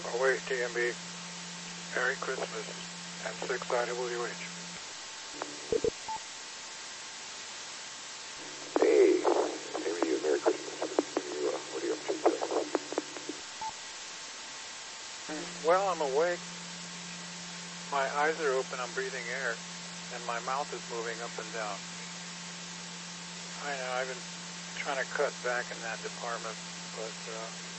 Awake DMB. Merry Christmas and 6IWH. Hey, same to you. Merry Christmas. What are you up to today? Well, I'm awake. My eyes are open, I'm breathing air, and my mouth is moving up and down. I know, I've been trying to cut back in that department, but